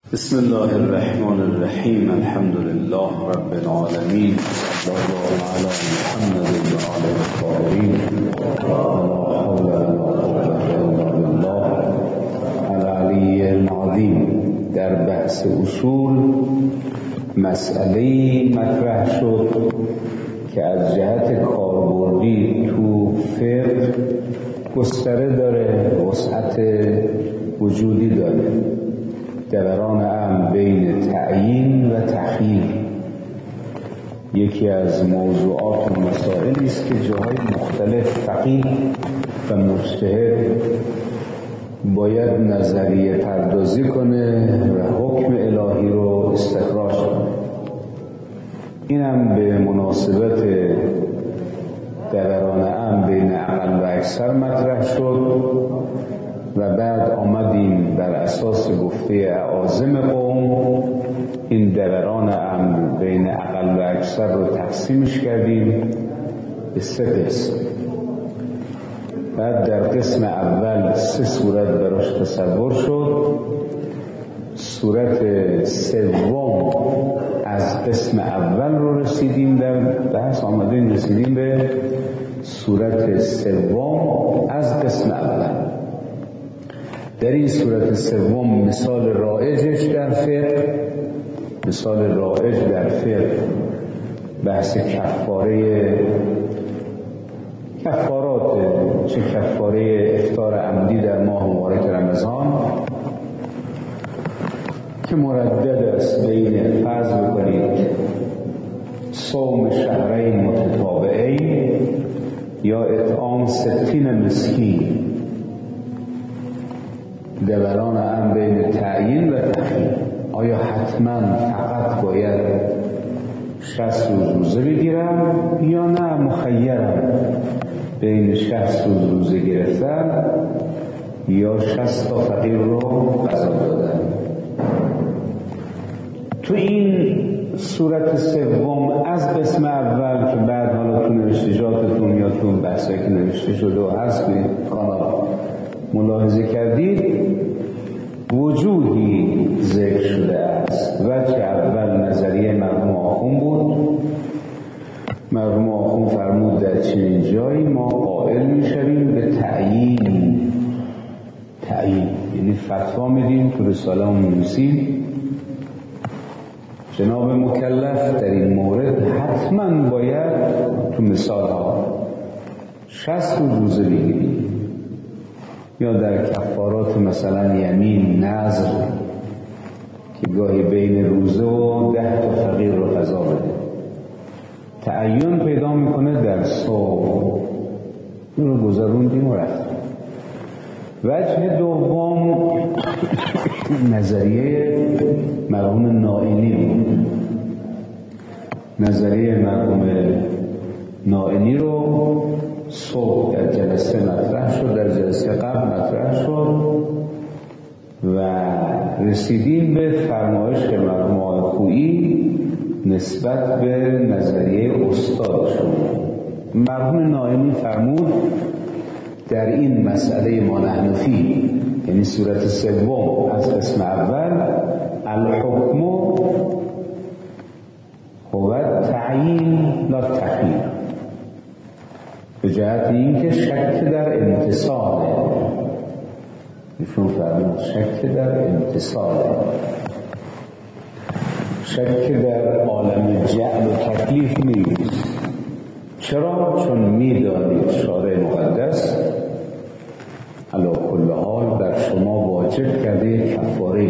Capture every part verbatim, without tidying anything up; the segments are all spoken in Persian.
بسم الله الرحمن الرحیم. الحمد لله رب العالمین. صلی الله علی محمد و آل الطاهرین. لا حول ولا قوة الا بالله العلی العظیم. در بحث اصول مسئله مطرح شد که از جهت کاربردی تو فقه گستره داره، وسعت وجودی داره. دوران امر بین تعیین و تخییر یکی از موضوعات و مسائلی است که جاهای مختلف فقیه و مجتهد باید نظریه پردازی کنه و حکم الهی رو استخراج کنه. این هم به مناسبت دوران امر بین عقل و اکثر مطرح شد و بعد آمدیم بر اساس گفته اعاظم قوم این دوران امر بین عقل و اکثر رو تقسیمش کردیم به سه قسم. بعد در قسم اول سه صورت براش تصور شد. صورت سوم از قسم اول رو رسیدیم، در بحث آمدیم رسیدیم به صورت سوم از قسم اول. در این صورت سوم مثال رایجش در فقه، مثال رایج در فقه بحث کفاره کفارات، چه کفاره افطار عمدی در ماه مبارک رمضان که مردد است بین فرض بکنید صوم شهرین متتابعین یا اطعام ستین مسکین. دوران امر بین تعیین و تخییر، آیا حتما فقط باید شصت روز روزه بگیرم یا نه مخیرم بین شصت روز روزه گرفتن یا شصت تا فقیر رو قضا دادن. تو این صورت سوم از قسم اول که بعد حالا تو نوشتجاتتون یا تو بحثایی که نوشته شده و هست که کانال ملاحظه کردید، وجودی ذکر شده است. وجه اول نظریه مرحوم آخوند بود. مرحوم آخوند فرمود در چنین جایی ما قائل میشویم به تعیین. تعیین یعنی فتوا میدیم، تو رساله هم می‌نویسیم جناب مکلف در این مورد حتما باید تو مثال ها شصت روزه بگیریم، یا در کفارات مثلا یمین، نذر که گاهی بین روزه و ده تا فقیر رو قضا بده. تعین پیدا میکنه در صوم. این رو گذروندیم و رفتیم. وجه دوم نظریه مرحوم نائینی بود. نظریه مرحوم نائینی رو صبح در جلسه مطرح شد، در جلسه قبل مطرح شد و رسیدیم به فرمایش مرحوم آقای خویی نسبت به نظریه استادشون. مرحوم نائینی فرمود در این مسئله ما نحنفی، یعنی صورت سوم از قسم اول، الحکم هو تعیین لا تخییر، به جهت این که شک در امتصاله. ایشون فرمود شک در امتصاله، شک در عالم جعل و تکلیف نیست. چرا؟ چون میدانید شارع مقدس علی کل حال در شما واجب کرده کفاره.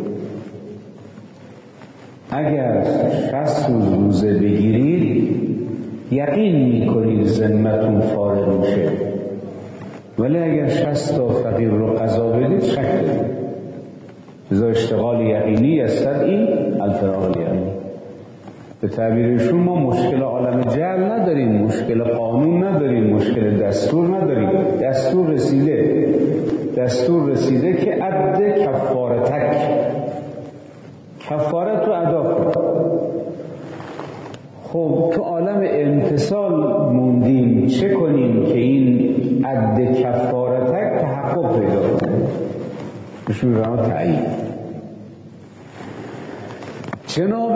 اگر شصت روز روزه بگیرید یقین میکنید ذمتون فارغ میشه، ولی اگر شصت تا فقیر رو قضا بدید شک دارید. لذا اشتغال یقینی است این الفراغ یقینی. به تعبیرشون ما مشکل عالم جعل نداریم، مشکل قانون نداریم، مشکل دستور نداریم. دستور رسیده دستور رسیده که عد کفارتک، کفارت رو ادا کن. خب تو عالم امتصال موندیم، چه کنیم که این عد کفارتک تحقق پیدا کنه؟ بهش میگم تعیین. جناب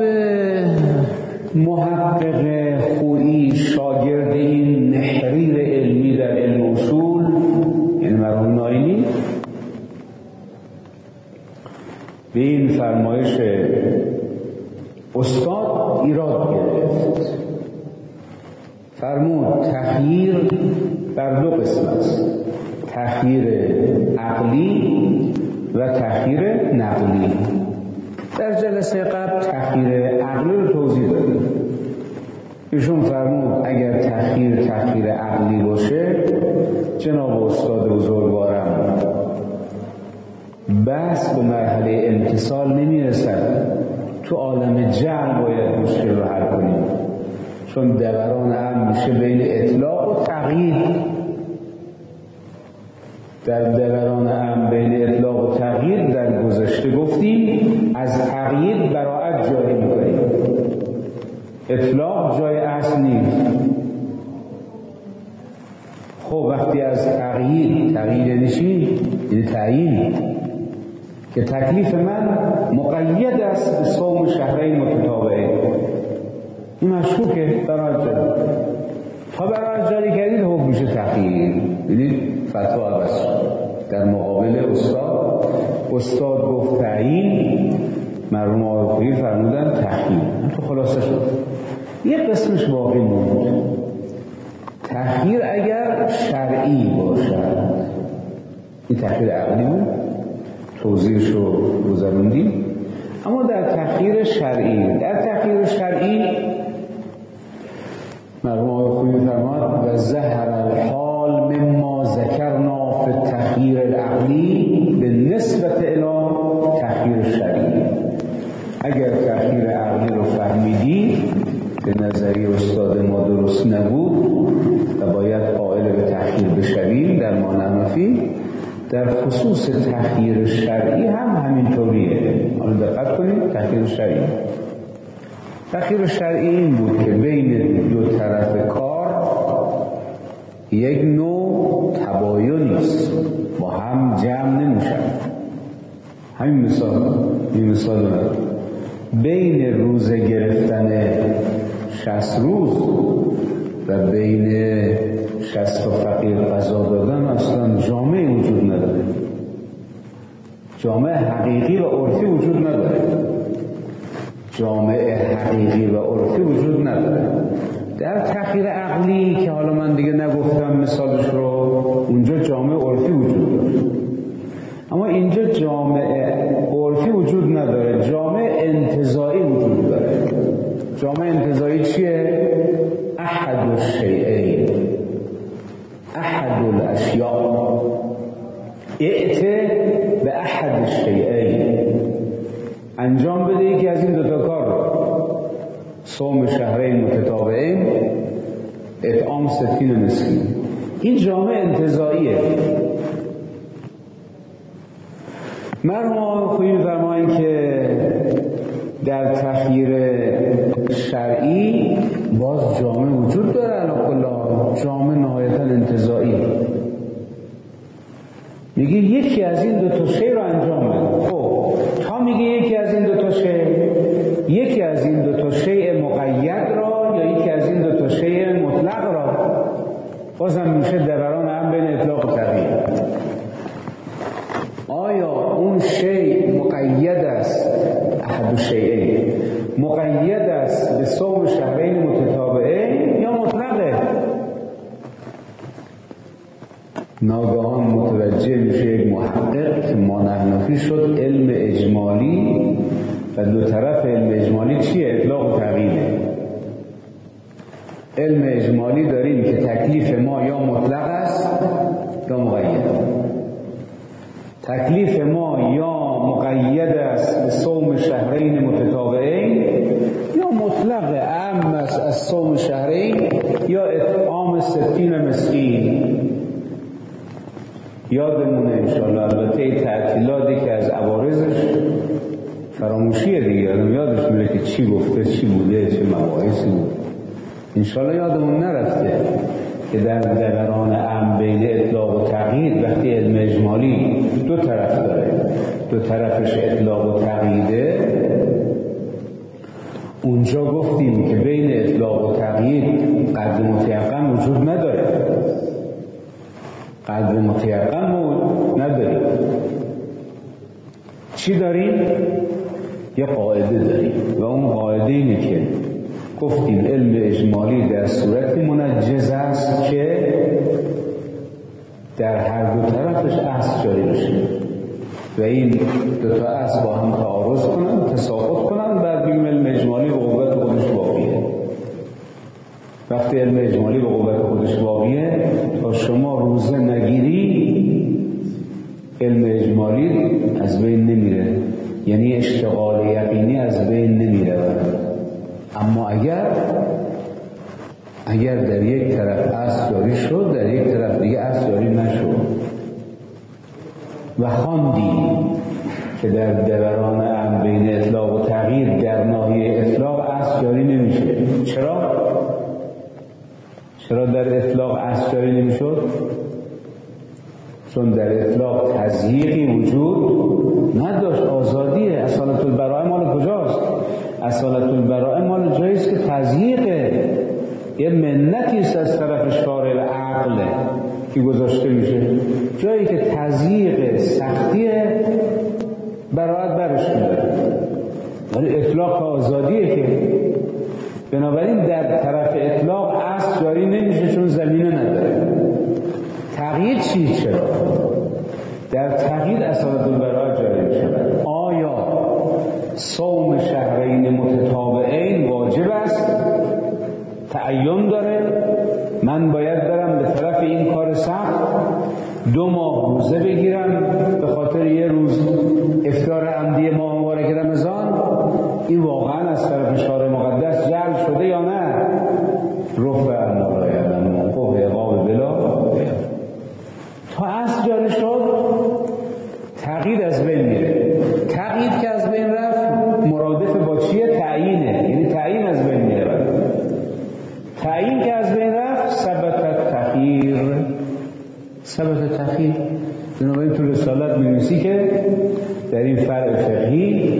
محقق خویی شاگرد این نحریر علمی در علم اصول، یعنی مرحوم ناینی، به این فرمایش استاد ایراد گرفت. فرمود تخییر بر دو قسم است: تخییر عقلی و تخییر نقلی. در جلسه قبل تخییر عقلی رو توضیح دادیم. ایشون فرمود اگر تخییر تخییر عقلی باشه، جناب استاد بزرگوارم بس به مرحله امتصال نمیرسد، تو عالم جمع باید مشکل رو حل کنیم، چون دوران هم میشه بین اطلاق و تغییر. در دوران هم بین اطلاق و تغییر در گذشته گفتیم از تغییر براعت جاری میکنیم، اطلاق جای اصل نیست. خب وقتی از تغییر تغییر یعنی چی؟ یعنی تعیین، که تکلیف من مقید است به صوم شهرین متتابعین. این مشکوکه براعت جاری. تا براعت جاری کردید حکم میشه تغییر. ببینید فتوا عوض شد. در مقابل استاد استاد گفت تعیین، مرحوم آقای خویی فرمودن تخییر. تو خلاصه شد. یک قسمش باقی موند. تخییر اگر شرعی باشد، این تخییر عقلی بود، توضیحش رو گذروندیم. اما در تخییر شرعی، در تخییر شرعی مرحوم آقای خویی فرمود و ظهر الحال مما ذکرنا فی التخییر العقلی به نسبت الی تخییر شرعی. اگر تخییر عقلی رو فهمیدی به نظری استاد ما درست نبود و باید قائل به تخییر بشویم در ما نمفی، در خصوص تخییر شرعی هم همینطوریه. حالا دقت کنید. تخییر شرعی تخییر شرعی این بود که بین دو طرف کار یک نوع تباینی است، با هم جمع نمیشن. همین مثال این مثال دارم. بین روزه گرفتن شصت روز و بین شصت فقیر قضا دادن اصلا جامعه وجود نداره، جامعه حقیقی و عرفی وجود نداره، جامعه حقیقی و عرفی وجود نداره. در تخییر عقلی که حالا من دیگه نگفتم مثالش رو، اونجا جامعه عرفی وجود داره. اما اینجا جامعه عرفی وجود نداره، جامعه انتزاعی وجود داره. جامعه انتزاعی چیه؟ احد الشیئین، احد الاشیاء، ائت به احد الشیئین، انجام بده یکی از این دوتا کار رو: صوم شهرین متتابعین، اطعام ستین مسکین. این جامعه انتزاعیه. مرحوم خویی می‌فرمایند که در تخییر شرعی باز جامعه وجود داره، علاقالله جامعه نهایتاً انتزاعی. میگه یکی از این دو تا شی رو انجام بده. خب تا میگه یکی از این دو تا شی، یکی از این دو تا شی مقید را یا یکی از این دو تا شی مطلق را، بازم میشه دوران هم بین اطلاق و تغییر. آیا اون شی مقید است، احد الشیئین مقید است به صوم شهرین متتابعین یا مطلقه؟ ناگهان متوجه میشه یک محقق که ما نحنفی شد علم اجمالی و دو طرف علم اجمالی چیه؟ اطلاق و تغییره. علم اجمالی داریم که تکلیف ما یا مطلق است یا مقید. تکلیف ما یا مقید است به صوم شهرین متتابعین یا مطلق عام است از صوم شهرین یا اطعام ستین مسکین. یادمونه انشاءالله البته تعطیلاتی که از عوارضش فراموشیه دیگه، آدم یادش میره که چی گفته، چی بوده، چه مباحثی بود. انشاءالله یادمون نرفته که در دوران عام بین اطلاق و تغییر وقتی علم اجمالی دو طرف داره، دو طرفش اطلاق و تغییره، اونجا گفتیم که بین اطلاق و تغییر قدر متیقن وجود نداره، قدر متیقن نداریم. چی داریم؟ یه قاعده داریم و اون قاعده اینه که گفتیم علم اجمالی در صورتی منجز است که در هر دو طرفش اصل جاری بشه و این دو تا اصل با هم تعارض کنن، تساقط کنن، بعد بگیم علم اجمالی به قوت خودش باقیه. وقتی علم اجمالی به قوت خودش باقیه، تا شما روزه نگیری علم اجمالی از بین نمیره، یعنی اشتغال یقینی از بین نمیره. اما اگر اگر در یک طرف اصل جاری شد، در یک طرف دیگه اصل جاری نشد و خواندی که در دوران امر بین اطلاق و تغییر در ناحیه اطلاق اصل جاری نمیشه. چرا؟ چرا در اطلاق اصل جاری نمیشد؟ چون در اطلاق تضییقی وجود نداشت، آزادیه. اصالت البراءه مال کجاست؟ اصالت البراءه مال جاییست که تضییقه، یه منتی است از طرف شارع و عقل که گذاشته میشه. جایی که تضییق سختیه براءت برش میداره، ولی اطلاق آزادیه که بنابراین در طرف اطلاق اصل جاری نمیشه چون زمینه نداره. تغییر چی؟ چرا؟ در تغییر اصالت البراءه جاری میشه. آیا صوم شهرین متتابعین واجب است؟ تعین داره؟ من باید برم به طرف این کار سخت دو ماه روزه بگیرم به خاطر یه روز افطار عمدی ماه مبارک رمضان؟ این واقعا از طرف شارع مقدس جعل شده یا نه؟ رفع ما لا یعلمون قوه عقاب بلا. تا اصل جاری شد تغییر از بین میره. تغییر که از بین رفت مرادف با چیه؟ تعیینه، یعنی تعیین از بین میره. تعیین که از بین رفت ثبت تغییر، ثبت تغییر. بنابراین تو رسالت می‌نویسی که در این فرع فقهی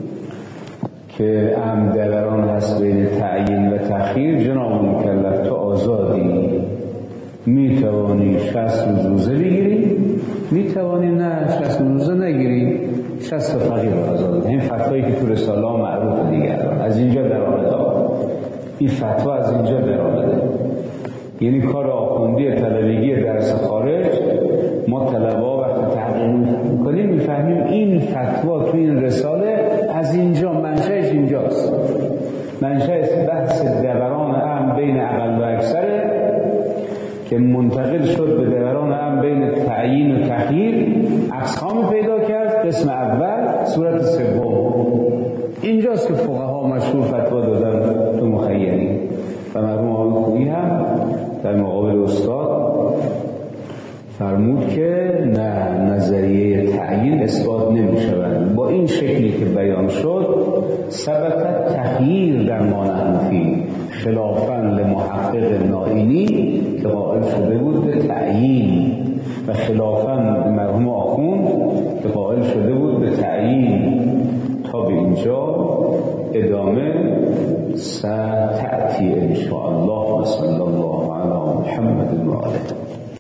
که امر دوران هست بین تعیین و تأخیر، جناب مکلف تو آزادی، میتوانی شصت روز روزه بگیری، میتوانی نه شصت روزه نگیری، شصت فقیر آزاد. این فتوایی که تو رساله معروف دیگه از اینجا در آمده، این فتوا از اینجا در آمده. یعنی کار آخوندی طلبگی درس خارج، ما طلبا وقتی تحقیق میکنیم میفهمیم این فتوا تو این رساله از اینجا منشأش اینجاست. منشأ بحث دوران امر بین اقل و اکثره که منتقل شد به دوران امر بین تعیین و تخییر، اقسام پیدا کرد. قسم اول صورت سوم اینجاست که فقها مشهور فتوا دادن تو مخیری و مرحوم آقای خویی هم در مقابل استاد فرمود که نه، نظریه تعیین اثبات نمی شود. با این شکلی که بیان شد ثبت تغییر در ما نحنفی خلافاً لمحقق نائینی که قائل شده بود به تعیین و خلافاً مرحوم آخوند که قائل شده بود به تعیین. تا به اینجا ادامه ستأتی ان شاء الله. صلی الله علی محمد و آله.